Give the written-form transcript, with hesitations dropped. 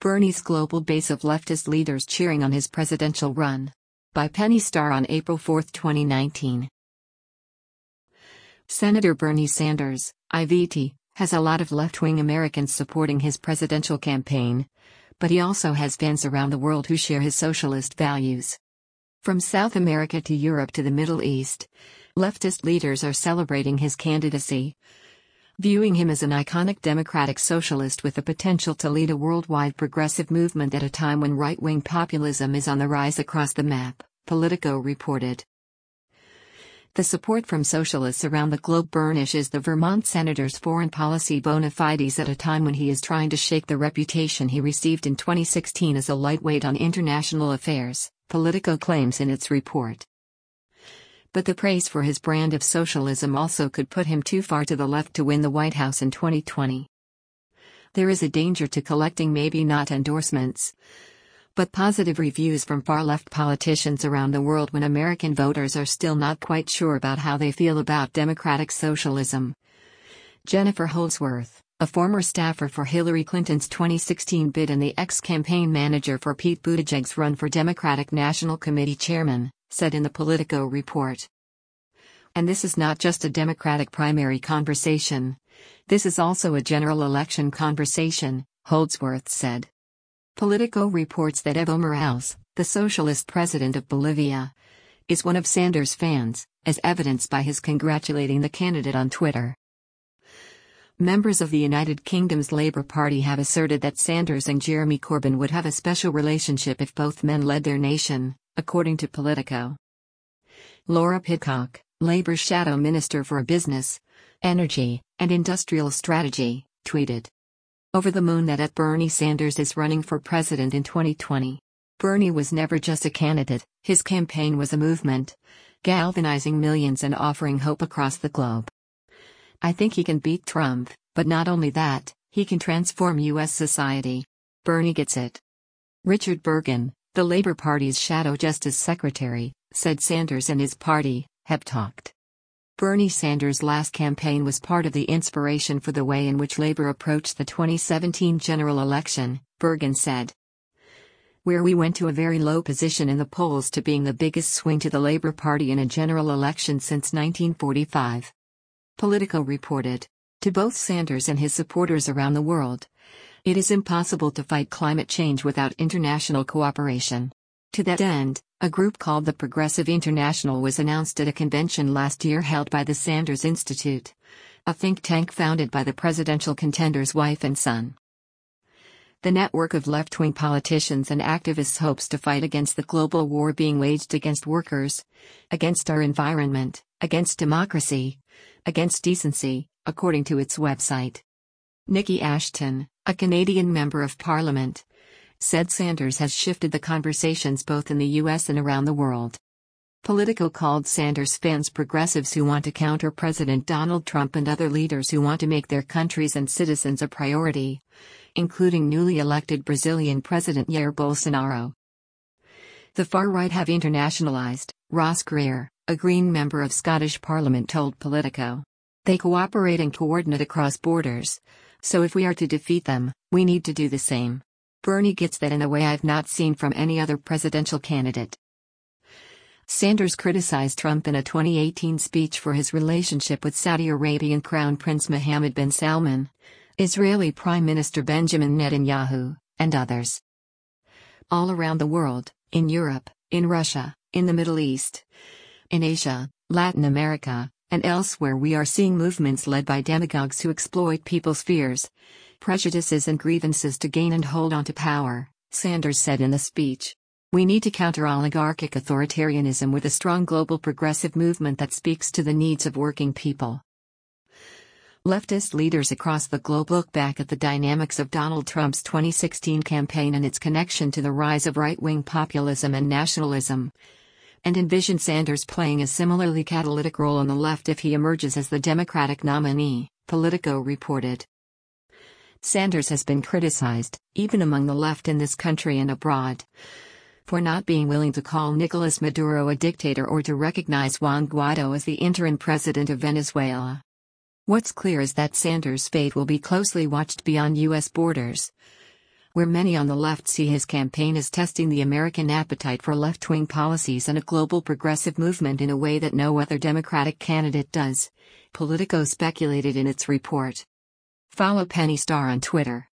Bernie's global base of leftist leaders cheering on his presidential run. By Penny Starr on April 4, 2019. Senator Bernie Sanders, IVT, has a lot of left-wing Americans supporting his presidential campaign, but he also has fans around the world who share his socialist values. From South America to Europe to the Middle East, leftist leaders are celebrating his candidacy, viewing him as an iconic democratic socialist with the potential to lead a worldwide progressive movement at a time when right-wing populism is on the rise across the map, Politico reported. The support from socialists around the globe burnishes the Vermont senator's foreign policy bona fides at a time when he is trying to shake the reputation he received in 2016 as a lightweight on international affairs, Politico claims in its report. But the praise for his brand of socialism also could put him too far to the left to win the White House in 2020. There is a danger to collecting maybe not endorsements, but positive reviews from far-left politicians around the world when American voters are still not quite sure about how they feel about democratic socialism. Jennifer Holdsworth, a former staffer for Hillary Clinton's 2016 bid and the ex-campaign manager for Pete Buttigieg's run for Democratic National Committee chairman, said in the Politico report. And this is not just a Democratic primary conversation. This is also a general election conversation, Holdsworth said. Politico reports that Evo Morales, the socialist president of Bolivia, is one of Sanders' fans, as evidenced by his congratulating the candidate on Twitter. Members of the United Kingdom's Labour Party have asserted that Sanders and Jeremy Corbyn would have a special relationship if both men led their nation, according to Politico. Laura Pidcock, Labour's shadow minister for business, energy, and industrial strategy, tweeted, "Over the moon that Bernie Sanders is running for president in 2020. Bernie was never just a candidate, his campaign was a movement, galvanizing millions and offering hope across the globe. I think he can beat Trump, but not only that, he can transform U.S. society. Bernie gets it." Richard Bergen, the Labour Party's shadow justice secretary, said Sanders and his party have talked. Bernie Sanders' last campaign was part of the inspiration for the way in which Labour approached the 2017 general election, Bergen said. "Where we went to a very low position in the polls to being the biggest swing to the Labour Party in a general election since 1945. Politico reported. To both Sanders and his supporters around the world, it is impossible to fight climate change without international cooperation. To that end, a group called the Progressive International was announced at a convention last year held by the Sanders Institute, a think tank founded by the presidential contender's wife and son. The network of left-wing politicians and activists hopes to fight against the global war being waged against workers, against our environment, against democracy, against decency, according to its website." Nikki Ashton, a Canadian member of Parliament, said Sanders has shifted the conversations both in the U.S. and around the world. Politico called Sanders fans progressives who want to counter President Donald Trump and other leaders who want to make their countries and citizens a priority, including newly elected Brazilian President Jair Bolsonaro. The far right have internationalized, Ross Greer, a Green member of Scottish Parliament told Politico. They cooperate and coordinate across borders, so if we are to defeat them, we need to do the same. Bernie gets that in a way I've not seen from any other presidential candidate. Sanders criticized Trump in a 2018 speech for his relationship with Saudi Arabian Crown Prince Mohammed bin Salman, Israeli Prime Minister Benjamin Netanyahu, and others. All around the world, in Europe, in Russia, in the Middle East, in Asia, Latin America, and elsewhere we are seeing movements led by demagogues who exploit people's fears, prejudices and grievances to gain and hold on to power, Sanders said in the speech. We need to counter oligarchic authoritarianism with a strong global progressive movement that speaks to the needs of working people. Leftist leaders across the globe look back at the dynamics of Donald Trump's 2016 campaign and its connection to the rise of right-wing populism and nationalism, and envision Sanders playing a similarly catalytic role on the left if he emerges as the Democratic nominee, Politico reported. Sanders has been criticized, even among the left in this country and abroad, for not being willing to call Nicolas Maduro a dictator or to recognize Juan Guaido as the interim president of Venezuela. What's clear is that Sanders' fate will be closely watched beyond U.S. borders. where many on the left see his campaign as testing the American appetite for left-wing policies and a global progressive movement in a way that no other Democratic candidate does, Politico speculated in its report. Follow Penny Starr on Twitter.